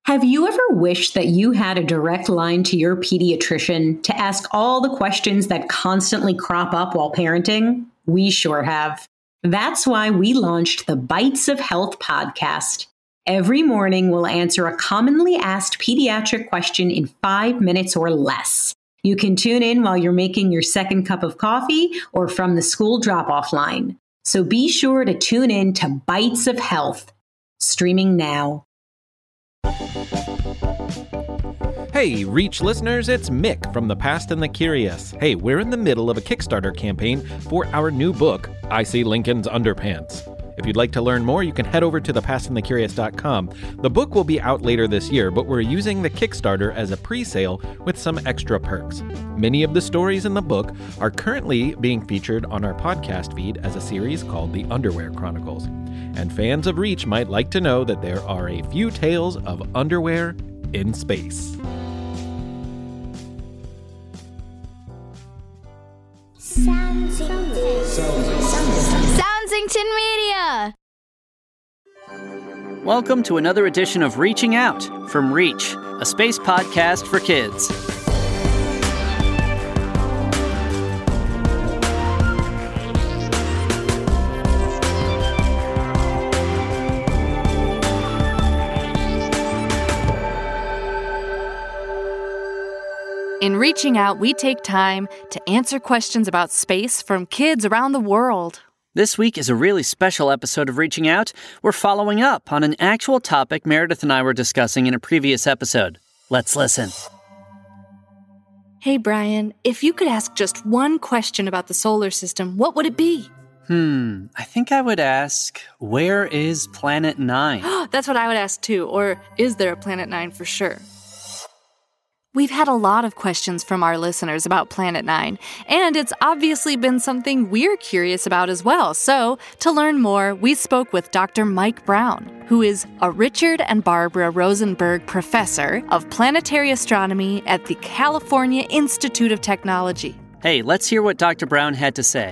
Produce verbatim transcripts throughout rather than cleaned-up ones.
Have you ever wished that you had a direct line to your pediatrician to ask all the questions that constantly crop up while parenting? We sure have. That's why we launched the Bites of Health podcast. Every morning, we'll answer a commonly asked pediatric question in five minutes or less. You can tune in while you're making your second cup of coffee or from the school drop-off line. So be sure to tune in to Bites of Health, streaming now. Hey, Reach listeners, it's Mick from The Past and the Curious. Hey, we're in the middle of a Kickstarter campaign for our new book, I See Lincoln's Underpants. If you'd like to learn more, you can head over to the past and the curious dot com. The book will be out later this year, but we're using the Kickstarter as a pre-sale with some extra perks. Many of the stories in the book are currently being featured on our podcast feed as a series called The Underwear Chronicles. And fans of Reach might like to know that there are a few tales of underwear in space. Soundsington Media! Welcome to another edition of Reaching Out from Reach, a space podcast for kids. In Reaching Out, we take time to answer questions about space from kids around the world. This week is a really special episode of Reaching Out. We're following up on an actual topic Meredith and I were discussing in a previous episode. Let's listen. Hey, Brian, if you could ask just one question about the solar system, what would it be? Hmm, I think I would ask, where is Planet Nine? That's what I would ask too, or is there a Planet Nine for sure? We've had a lot of questions from our listeners about Planet Nine, and it's obviously been something we're curious about as well. So, to learn more, we spoke with Doctor Mike Brown, who is a Richard and Barbara Rosenberg Professor of Planetary Astronomy at the California Institute of Technology. Hey, let's hear what Doctor Brown had to say.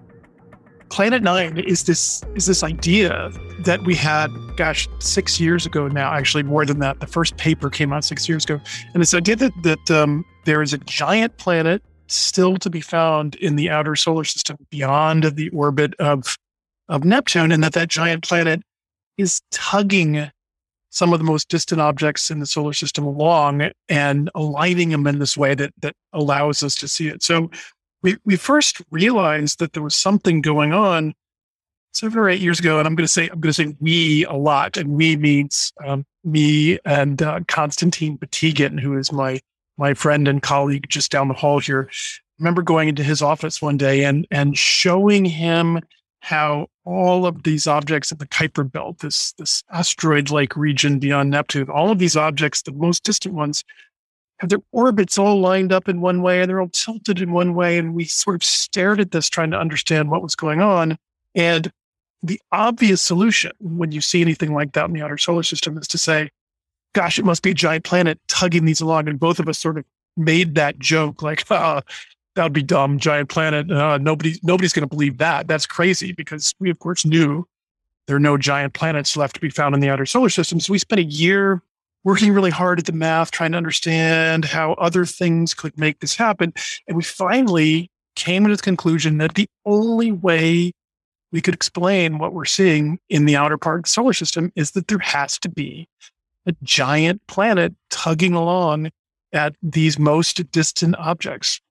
Planet Nine is this is this idea that we had, gosh, six years ago now, actually more than that. The first paper came out six years ago. And this idea that, that um, there is a giant planet still to be found in the outer solar system beyond the orbit of, of Neptune, and that that giant planet is tugging some of the most distant objects in the solar system along and aligning them in this way that, that allows us to see it. So We we first realized that there was something going on seven or eight years ago, and I'm going to say I'm going to say we a lot, and we means um, me and uh, Konstantin Batygin, who is my my friend and colleague just down the hall here. I remember going into his office one day and and showing him how all of these objects in the Kuiper Belt, this this asteroid-like region beyond Neptune, all of these objects, the most distant ones, have their orbits all lined up in one way and they're all tilted in one way. And we sort of stared at this trying to understand what was going on. And the obvious solution when you see anything like that in the outer solar system is to say, gosh, it must be a giant planet tugging these along. And both of us sort of made that joke like, oh, that would be dumb, giant planet. Uh, nobody, nobody's going to believe that. That's crazy, because we, of course, knew there are no giant planets left to be found in the outer solar system. So we spent a year working really hard at the math, trying to understand how other things could make this happen. And we finally came to the conclusion that the only way we could explain what we're seeing in the outer part of the solar system is that there has to be a giant planet tugging along at these most distant objects.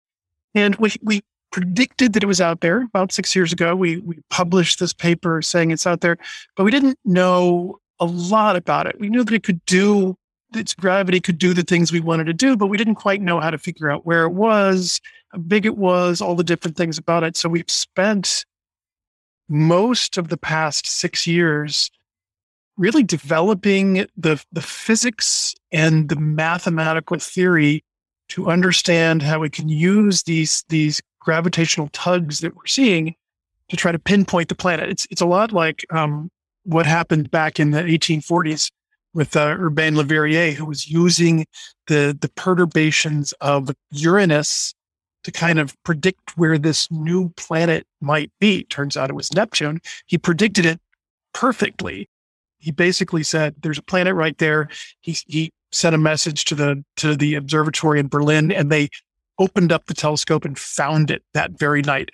And we, we predicted that it was out there about six years ago. We, we published this paper saying it's out there, but we didn't know a lot about it. We knew that it could do, its gravity could do the things we wanted to do, but we didn't quite know how to figure out where it was, how big it was, all the different things about it. So we've spent most of the past six years really developing the, the physics and the mathematical theory to understand how we can use these, these gravitational tugs that we're seeing to try to pinpoint the planet. It's, it's a lot like, um, what happened back in the eighteen forties with uh, Urbain Le Verrier, who was using the, the perturbations of Uranus to kind of predict where this new planet might be. Turns out it was Neptune. He predicted it perfectly. he basically said, there's a planet right there. He, he sent a message to the, to the observatory in Berlin, and they opened up the telescope and found it that very night.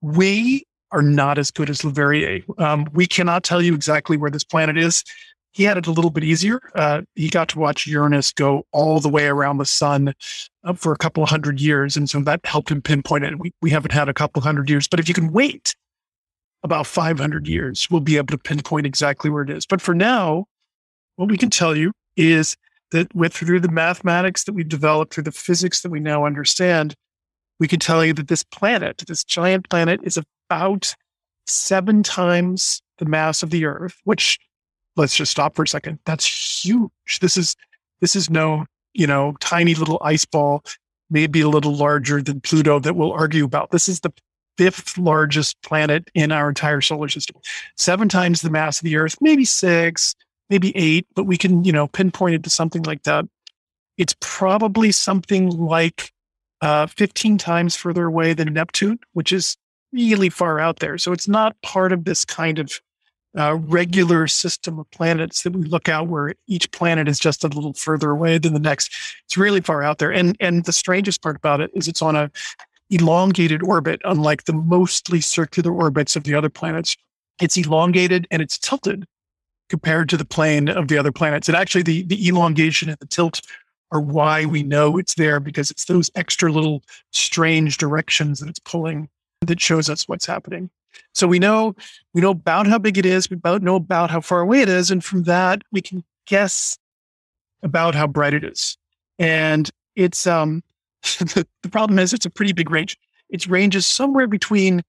We are not as good as Leverrier. Um, we cannot tell you exactly where this planet is. He had it a little bit easier. Uh, he got to watch Uranus go all the way around the sun uh, for a couple of hundred years. And so that helped him pinpoint it. We, we haven't had a couple of hundred years, but if you can wait about five hundred years, we'll be able to pinpoint exactly where it is. But for now, what we can tell you is that with through the mathematics that we've developed, through the physics that we now understand, we can tell you that this planet, this giant planet, is about seven times the mass of the Earth, which, let's just stop for a second. That's huge. This is this is no, you know, tiny little ice ball, maybe a little larger than Pluto that we'll argue about. This is the fifth largest planet in our entire solar system. Seven times the mass of the Earth, maybe six, maybe eight, but we can, you know, pinpoint it to something like that. It's probably something like uh, fifteen times further away than Neptune, which is really far out there. So it's not part of this kind of uh, regular system of planets that we look out where each planet is just a little further away than the next. It's really far out there. And, and the strangest part about it is it's on a elongated orbit, unlike the mostly circular orbits of the other planets. It's elongated and it's tilted compared to the plane of the other planets. And actually the, the elongation and the tilt are why we know it's there, because it's those extra little strange directions that it's pulling that shows us what's happening. So we know we know about how big it is, we about know about how far away it is, and from that we can guess about how bright it is. And it's um the, the problem is it's a pretty big range. Its range is somewhere between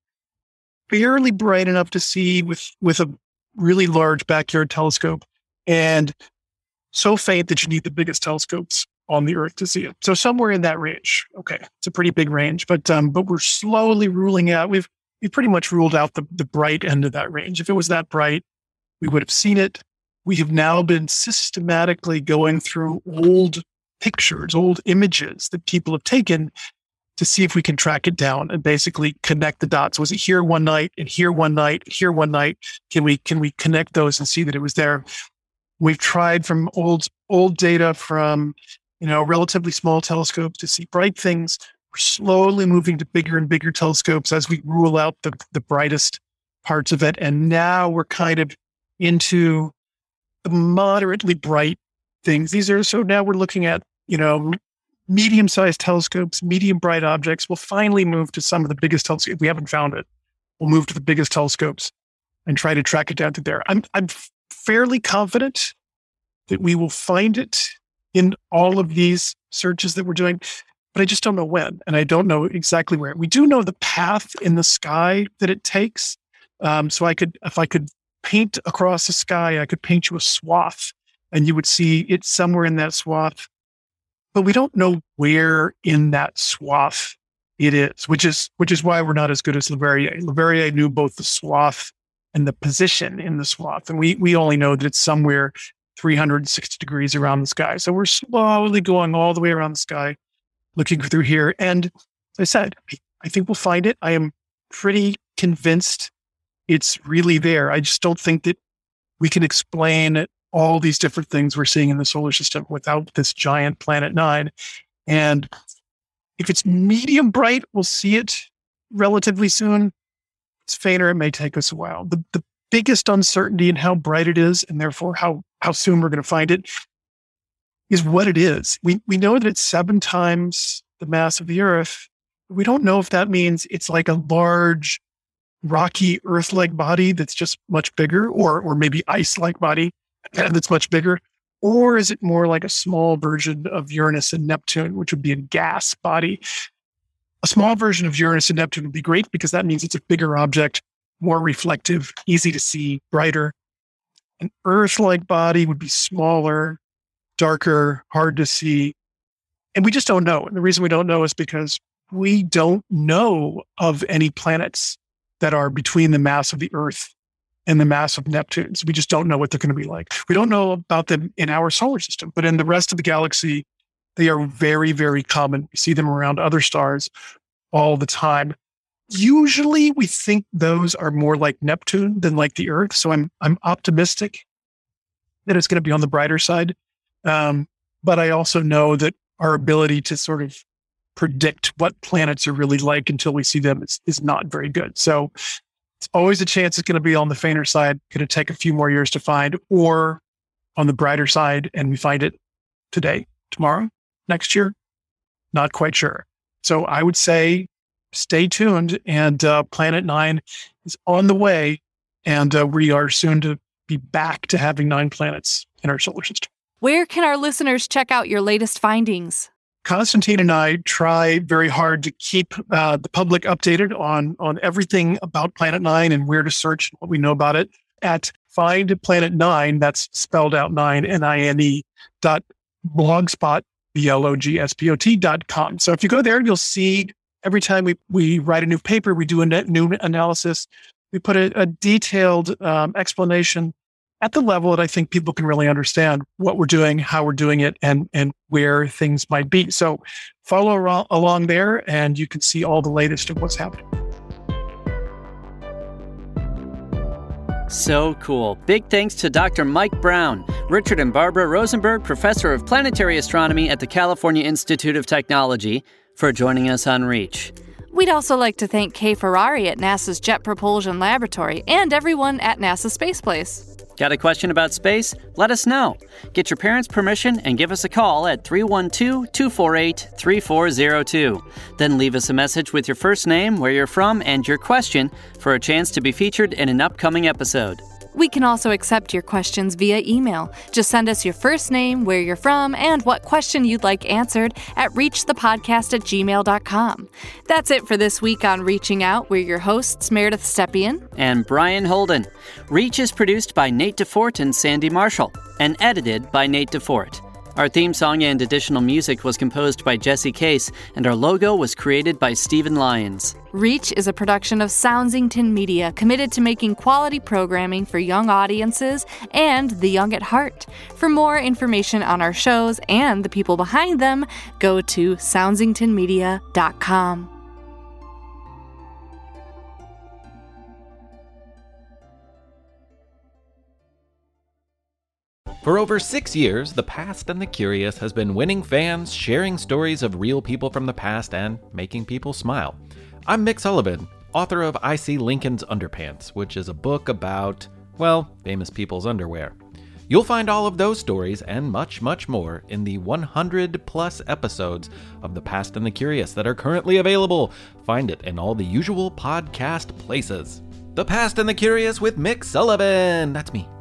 barely bright enough to see with with a really large backyard telescope and so faint that you need the biggest telescopes on the Earth to see it. So somewhere in that range. Okay, it's a pretty big range, but um, but we're slowly ruling out. We've we pretty much ruled out the the bright end of that range. If it was that bright, we would have seen it. We have now been systematically going through old pictures, old images that people have taken to see if we can track it down and basically connect the dots. Was it here one night and here one night, here one night? Can we can we connect those and see that it was there? We've tried from old old data from, you know, relatively small telescopes to see bright things. We're slowly moving to bigger and bigger telescopes as we rule out the, the brightest parts of it. And now we're kind of into the moderately bright things. These are, so now we're looking at, you know, medium-sized telescopes, medium bright objects. We'll finally move to some of the biggest telescopes. If we haven't found it, we'll move to the biggest telescopes and try to track it down to there. I'm I'm fairly confident that we will find it in all of these searches that we're doing, but I just don't know when, and I don't know exactly where. We do know the path in the sky that it takes. Um, so I could, if I could paint across the sky, I could paint you a swath, and you would see it somewhere in that swath. But we don't know where in that swath it is, which is which is why we're not as good as Leverrier. Leverrier knew both the swath and the position in the swath, and we we only know that it's somewhere three hundred sixty degrees around the sky. So we're slowly going all the way around the sky, looking through here. And as I said, I think we'll find it. I am pretty convinced it's really there. I just don't think that we can explain all these different things we're seeing in the solar system without this giant Planet Nine. And if it's medium bright, we'll see it relatively soon. It's fainter, it may take us a while. The, the biggest uncertainty in how bright it is, and therefore how, how soon we're going to find it, is what it is. We we know that it's seven times the mass of the Earth. We don't know if that means it's like a large, rocky Earth-like body that's just much bigger, or or maybe ice-like body that's much bigger, or is it more like a small version of Uranus and Neptune, which would be a gas body? A small version of Uranus and Neptune would be great because that means it's a bigger object, more reflective, easy to see, brighter. An Earth-like body would be smaller, darker, hard to see. And we just don't know. And the reason we don't know is because we don't know of any planets that are between the mass of the Earth and the mass of Neptune. So we just don't know what they're going to be like. We don't know about them in our solar system, but in the rest of the galaxy, they are very, very common. We see them around other stars all the time. Usually we think those are more like Neptune than like the Earth. So I'm I'm optimistic that it's going to be on the brighter side. Um, but I also know that our ability to sort of predict what planets are really like until we see them is, is not very good. So it's always a chance it's going to be on the fainter side, going to take a few more years to find, or on the brighter side, and we find it today, tomorrow, next year. Not quite sure. So I would say stay tuned, and uh, Planet Nine is on the way, and uh, we are soon to be back to having nine planets in our solar system. Where can our listeners check out your latest findings? Constantine and I try very hard to keep uh, the public updated on, on everything about Planet Nine and where to search what we know about it at Find Planet Nine, that's spelled out nine, N I N E, dot blogspot, B L O G S P O T dot com. So if you go there, you'll see every time we, we write a new paper, we do a new analysis, we put a, a detailed um, explanation at the level that I think people can really understand what we're doing, how we're doing it, and, and where things might be. So follow around, along there, and you can see all the latest of what's happening. So cool. Big thanks to Doctor Mike Brown, Richard and Barbara Rosenberg, Professor of Planetary Astronomy at the California Institute of Technology, for joining us on Reach. We'd also like to thank Kay Ferrari at NASA's Jet Propulsion Laboratory and everyone at NASA Space Place. Got a question about space? Let us know. Get your parents' permission and give us a call at three one two, two four eight, three four zero two. Then leave us a message with your first name, where you're from, and your question for a chance to be featured in an upcoming episode. We can also accept your questions via email. Just send us your first name, where you're from, and what question you'd like answered at reachthepodcast at gmail dot com. That's it for this week on Reaching Out. We're your hosts, Meredith Stepien and Brian Holden. Reach is produced by Nate DeFort and Sandy Marshall, and edited by Nate DeFort. Our theme song and additional music was composed by Jesse Case, and our logo was created by Stephen Lyons. Reach is a production of Soundsington Media, committed to making quality programming for young audiences and the young at heart. For more information on our shows and the people behind them, go to soundsington media dot com. For over six years, The Past and the Curious has been winning fans, sharing stories of real people from the past, and making people smile. I'm Mick Sullivan, author of I See Lincoln's Underpants, which is a book about, well, famous people's underwear. You'll find all of those stories and much, much more in the one hundred plus episodes of The Past and the Curious that are currently available. Find it in all the usual podcast places. The Past and the Curious with Mick Sullivan. That's me.